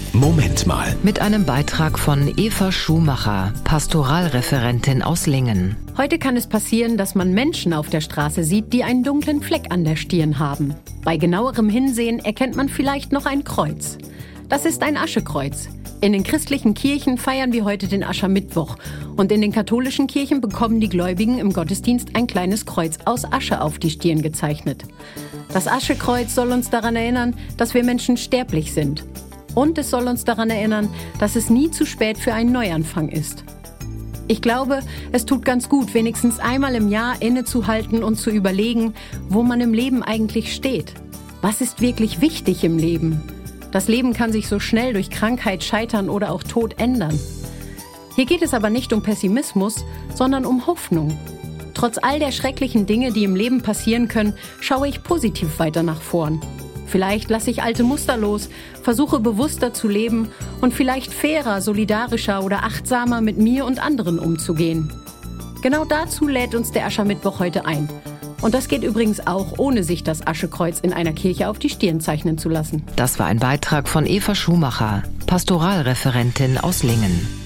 Moment mal. Mit einem Beitrag von Eva Schumacher, Pastoralreferentin aus Lingen. Heute kann es passieren, dass man Menschen auf der Straße sieht, die einen dunklen Fleck an der Stirn haben. Bei genauerem Hinsehen erkennt man vielleicht noch ein Kreuz. Das ist ein Aschekreuz. In den christlichen Kirchen feiern wir heute den Aschermittwoch. Und in den katholischen Kirchen bekommen die Gläubigen im Gottesdienst ein kleines Kreuz aus Asche auf die Stirn gezeichnet. Das Aschekreuz soll uns daran erinnern, dass wir Menschen sterblich sind. Und es soll uns daran erinnern, dass es nie zu spät für einen Neuanfang ist. Ich glaube, es tut ganz gut, wenigstens einmal im Jahr innezuhalten und zu überlegen, wo man im Leben eigentlich steht. Was ist wirklich wichtig im Leben? Das Leben kann sich so schnell durch Krankheit, Scheitern oder auch Tod ändern. Hier geht es aber nicht um Pessimismus, sondern um Hoffnung. Trotz all der schrecklichen Dinge, die im Leben passieren können, schaue ich positiv weiter nach vorn. Vielleicht lasse ich alte Muster los, versuche bewusster zu leben und vielleicht fairer, solidarischer oder achtsamer mit mir und anderen umzugehen. Genau dazu lädt uns der Aschermittwoch heute ein. Und das geht übrigens auch, ohne sich das Aschekreuz in einer Kirche auf die Stirn zeichnen zu lassen. Das war ein Beitrag von Eva Schumacher, Pastoralreferentin aus Lingen.